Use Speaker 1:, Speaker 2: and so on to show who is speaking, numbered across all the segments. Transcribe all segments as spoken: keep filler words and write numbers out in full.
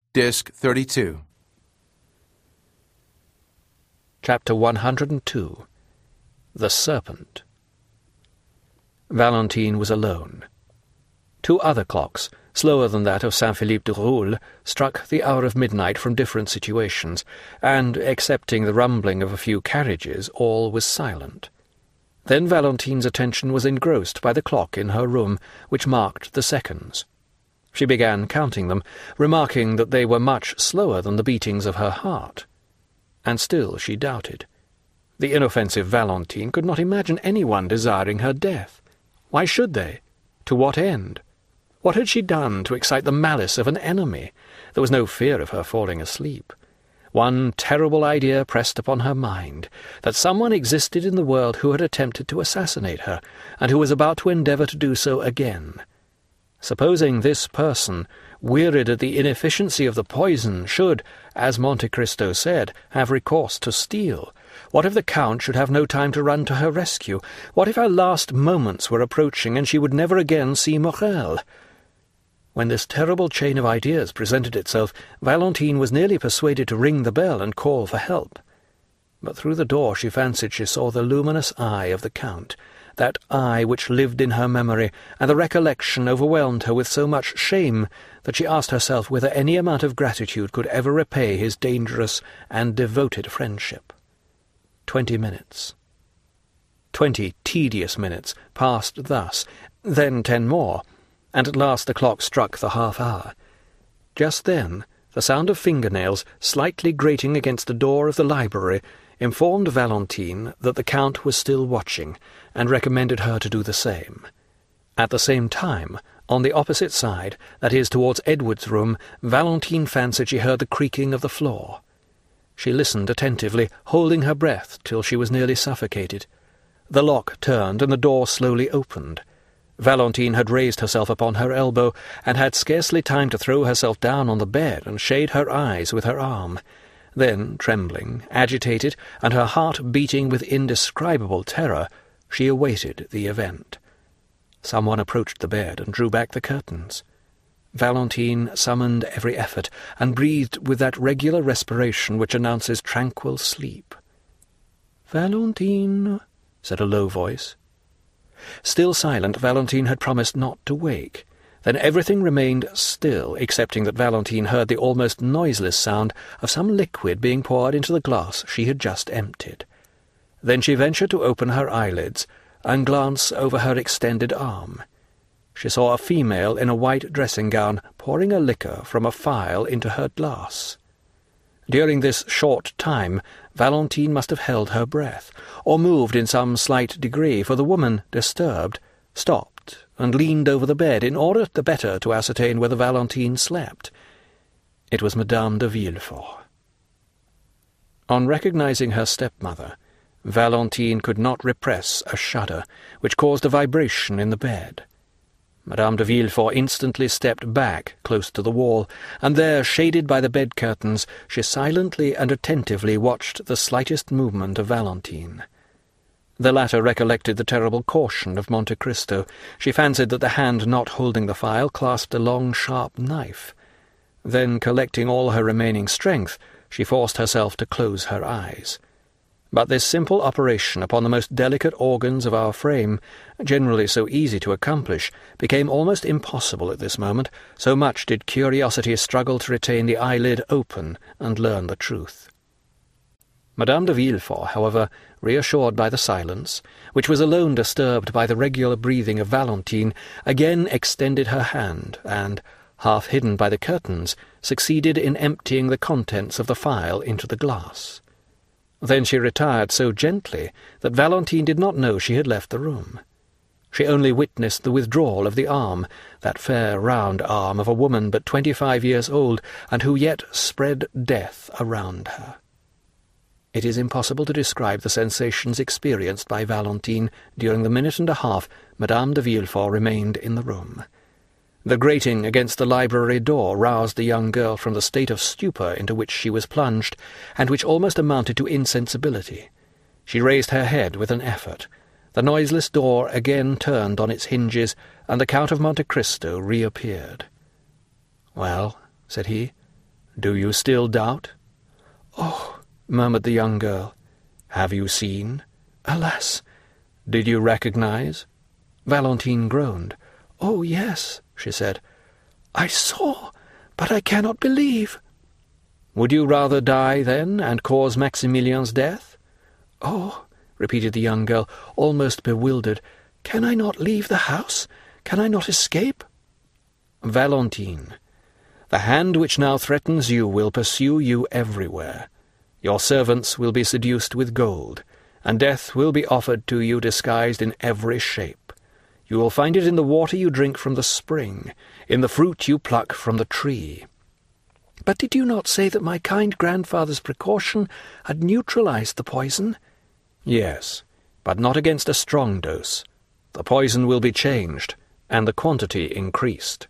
Speaker 1: Disc thirty-two.
Speaker 2: Chapter one hundred two. The Serpent. Valentine was alone. Two other clocks, slower than that of Saint-Philippe du Roule, struck the hour of midnight from different situations, and, excepting the rumbling of a few carriages, all was silent. Then Valentine's attention was engrossed by the clock in her room, which marked the seconds. She began counting them, remarking that they were much slower than the beatings of her heart. And still she doubted. The inoffensive Valentine could not imagine anyone desiring her death. Why should they? To what end? What had she done to excite the malice of an enemy? There was no fear of her falling asleep. One terrible idea pressed upon her mind, that someone existed in the world who had attempted to assassinate her, and who was about to endeavour to do so again. Supposing this person, wearied at the inefficiency of the poison, should, as Monte Cristo said, have recourse to steel, what if the Count should have no time to run to her rescue? What if her last moments were approaching, and she would never again see Morrel? When this terrible chain of ideas presented itself, Valentine was nearly persuaded to ring the bell and call for help. But through the door she fancied she saw the luminous eye of the Count, that eye which lived in her memory, and the recollection overwhelmed her with so much shame that she asked herself whether any amount of gratitude could ever repay his dangerous and devoted friendship. Twenty minutes. Twenty tedious minutes passed thus, then ten more, and at last the clock struck the half-hour. Just then the sound of fingernails slightly grating against the door of the library informed Valentine that the Count was still watching, and recommended her to do the same. At the same time, on the opposite side, that is, towards Edward's room, Valentine fancied she heard the creaking of the floor. She listened attentively, holding her breath till she was nearly suffocated. The lock turned, and the door slowly opened. Valentine had raised herself upon her elbow, and had scarcely time to throw herself down on the bed and shade her eyes with her arm. Then, trembling, agitated, and her heart beating with indescribable terror, she awaited the event. Someone approached the bed and drew back the curtains. Valentine summoned every effort, and breathed with that regular respiration which announces tranquil sleep. "Valentine," said a low voice. Still silent, Valentine had promised not to wake. Then everything remained still, excepting that Valentine heard the almost noiseless sound of some liquid being poured into the glass she had just emptied. Then she ventured to open her eyelids and glance over her extended arm. She saw a female in a white dressing-gown pouring a liquor from a phial into her glass. During this short time Valentine must have held her breath, or moved in some slight degree, for the woman, disturbed, stopped and leaned over the bed in order the better to ascertain whether Valentine slept. It was Madame de Villefort. On recognizing her stepmother, Valentine could not repress a shudder, which caused a vibration in the bed. Madame de Villefort instantly stepped back close to the wall, and there, shaded by the bed-curtains, she silently and attentively watched the slightest movement of Valentine. The latter recollected the terrible caution of Monte Cristo. She fancied that the hand not holding the phial clasped a long, sharp knife. Then, collecting all her remaining strength, she forced herself to close her eyes. But this simple operation upon the most delicate organs of our frame, generally so easy to accomplish, became almost impossible at this moment, so much did curiosity struggle to retain the eyelid open and learn the truth. Madame de Villefort, however, reassured by the silence, which was alone disturbed by the regular breathing of Valentine, again extended her hand, and, half hidden by the curtains, succeeded in emptying the contents of the phial into the glass. Then she retired so gently that Valentine did not know she had left the room. She only witnessed the withdrawal of the arm, that fair round arm of a woman but twenty-five years old, and who yet spread death around her. It is impossible to describe the sensations experienced by Valentine during the minute and a half Madame de Villefort remained in the room. The grating against the library door roused the young girl from the state of stupor into which she was plunged, and which almost amounted to insensibility. She raised her head with an effort. The noiseless door again turned on its hinges, and the Count of Monte Cristo reappeared. "Well," said he, Do you still doubt?"
Speaker 1: "Oh," murmured the young girl.
Speaker 2: "Have you seen?"
Speaker 1: "Alas!"
Speaker 2: "Did you recognize?"
Speaker 1: Valentine groaned. "Oh, yes," she said. "I saw, but I cannot believe."
Speaker 2: "Would you rather die, then, and cause Maximilian's death?"
Speaker 1: "Oh," repeated the young girl, almost bewildered, "can I not leave the house? Can I not escape?"
Speaker 2: "Valentine, the hand which now threatens you will pursue you everywhere. Your servants will be seduced with gold, and death will be offered to you disguised in every shape. You will find it in the water you drink from the spring, in the fruit you pluck from the tree."
Speaker 1: "But did you not say that my kind grandfather's precaution had neutralized the poison?"
Speaker 2: "Yes, but not against a strong dose. The poison will be changed, and the quantity increased."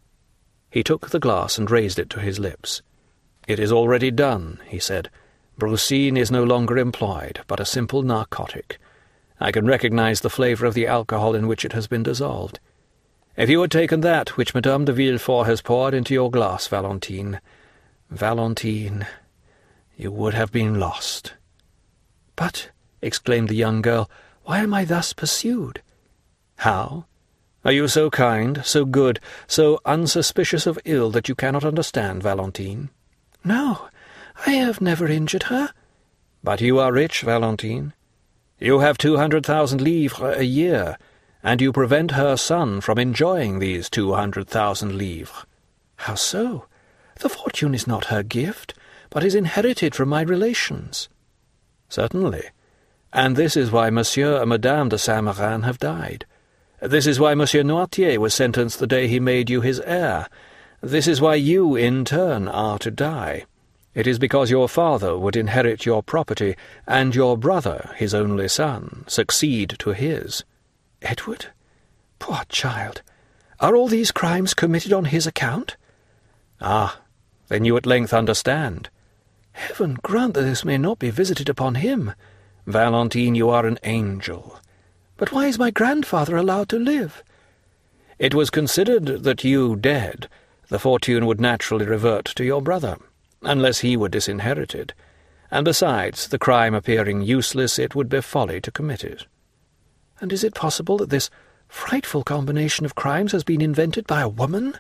Speaker 2: He took the glass and raised it to his lips. "It is already done," he said. "Brucine is no longer employed, but a simple narcotic. I can recognize the flavor of the alcohol in which it has been dissolved. If you had taken that which Madame de Villefort has poured into your glass, Valentine, Valentine, you would have been lost."
Speaker 1: "But," exclaimed the young girl, "why am I thus pursued?"
Speaker 2: "How? Are you so kind, so good, so unsuspicious of ill that you cannot understand, Valentine?"
Speaker 1: "No, I have never injured her."
Speaker 2: "But you are rich, Valentine. You have two hundred thousand livres a year, and you prevent her son from enjoying these two hundred thousand livres."
Speaker 1: "How so? The fortune is not her gift, but is inherited from my relations."
Speaker 2: "Certainly. And this is why Monsieur and Madame de Saint-Méran have died. This is why Monsieur Noirtier was sentenced the day he made you his heir. This is why you, in turn, are to die. It is because your father would inherit your property, and your brother, his only son, succeed to his."
Speaker 1: "Edward? Poor child! Are all these crimes committed on his account?"
Speaker 2: "Ah, then you at length understand."
Speaker 1: "Heaven grant that this may not be visited upon him."
Speaker 2: "Valentine, you are an angel."
Speaker 1: "But why is my grandfather allowed to live?"
Speaker 2: "It was considered that you dead, the fortune would naturally revert to your brother, unless he were disinherited, and besides, the crime appearing useless, it would be folly to commit it."
Speaker 1: "And is it possible that this frightful combination of crimes has been invented by a woman?"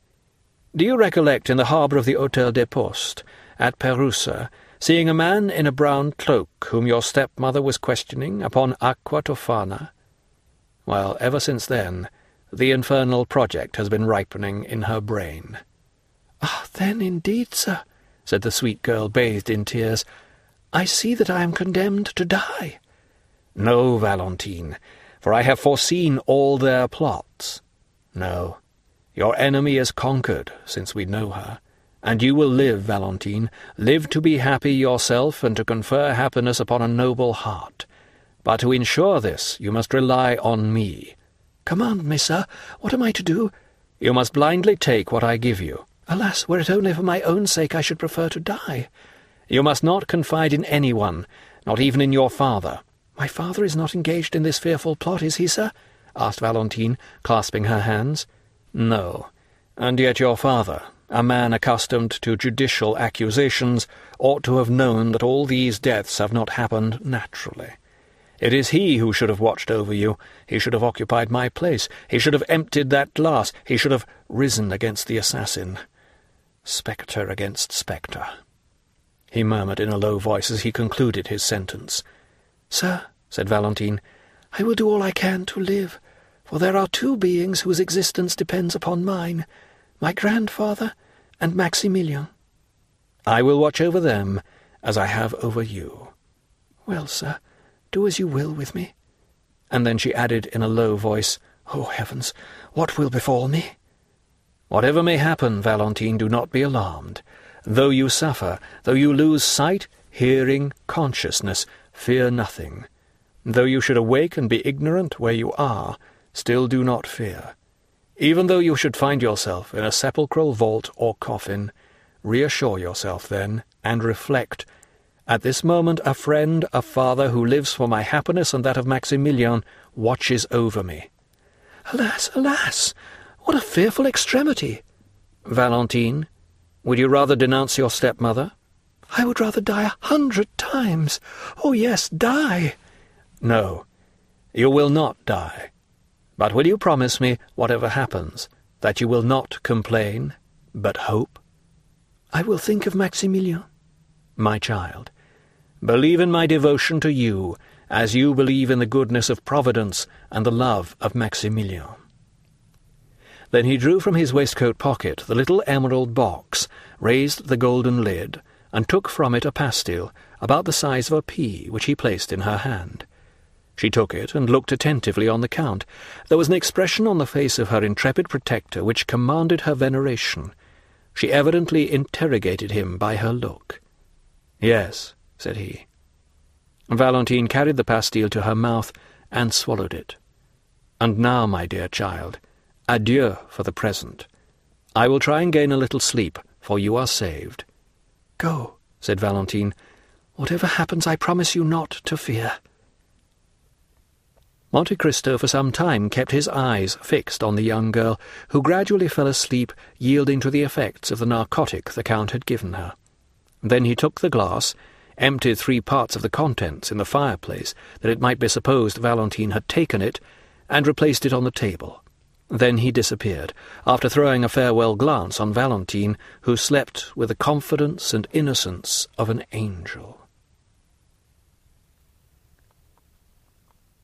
Speaker 2: "Do you recollect in the harbour of the Hôtel des Postes, at Perusa, seeing a man in a brown cloak whom your stepmother was questioning upon Aqua Tofana? Well, ever since then, the infernal project has been ripening in her brain."
Speaker 1: "Ah, then, indeed, sir," said the sweet girl, bathed in tears, "I see that I am condemned to die."
Speaker 2: "No, Valentine, for I have foreseen all their plots. No, your enemy is conquered, since we know her, and you will live, Valentine, live to be happy yourself and to confer happiness upon a noble heart. But to ensure this, you must rely on me."
Speaker 1: "Command me, sir. What am I to do?"
Speaker 2: "You must blindly take what I give you."
Speaker 1: "Alas, were it only for my own sake, I should prefer to die."
Speaker 2: "You must not confide in anyone, not even in your father."
Speaker 1: "My father is not engaged in this fearful plot, is he, sir?" asked Valentine, clasping her hands.
Speaker 2: "No, and yet your father, a man accustomed to judicial accusations, ought to have known that all these deaths have not happened naturally. It is he who should have watched over you. He should have occupied my place. He should have emptied that glass. He should have risen against the assassin. Spectre against spectre," he murmured in a low voice as he concluded his sentence.
Speaker 1: "Sir," said Valentine, "I will do all I can to live, for there are two beings whose existence depends upon mine, my grandfather and Maximilian."
Speaker 2: "I will watch over them as I have over you."
Speaker 1: "Well, sir, do as you will with me."
Speaker 2: And then she added in a low voice,
Speaker 1: "Oh, heavens, what will befall me?"
Speaker 2: "Whatever may happen, Valentine, do not be alarmed. Though you suffer, though you lose sight, hearing, consciousness, fear nothing. Though you should awake and be ignorant where you are, still do not fear. Even though you should find yourself in a sepulchral vault or coffin, reassure yourself then, and reflect. At this moment a friend, a father who lives for my happiness and that of Maximilian, watches over me."
Speaker 1: "Alas, alas! What a fearful extremity!"
Speaker 2: "Valentine, Would you rather denounce your stepmother?"
Speaker 1: "I would rather die a hundred times. Oh, yes, die."
Speaker 2: "No, you will not die. But will you promise me, whatever happens, that you will not complain, but hope?"
Speaker 1: "I will think of Maximilien."
Speaker 2: "My child, believe in my devotion to you, as you believe in the goodness of Providence and the love of Maximilien." Then he drew from his waistcoat pocket the little emerald box, raised the golden lid, and took from it a pastille about the size of a pea, which he placed in her hand. She took it and looked attentively on the Count. There was an expression on the face of her intrepid protector which commanded her veneration. She evidently interrogated him by her look. "Yes," said he. Valentine carried the pastille to her mouth and swallowed it. "And now, my dear child, adieu for the present. I will try and gain a little sleep, for you are saved."
Speaker 1: "Go," said Valentine. "Whatever happens, I promise you not to fear."
Speaker 2: Monte Cristo for some time kept his eyes fixed on the young girl, who gradually fell asleep, yielding to the effects of the narcotic the Count had given her. Then he took the glass, emptied three parts of the contents in the fireplace, that it might be supposed Valentine had taken it, and replaced it on the table. Then he disappeared, after throwing a farewell glance on Valentine, who slept with the confidence and innocence of an angel.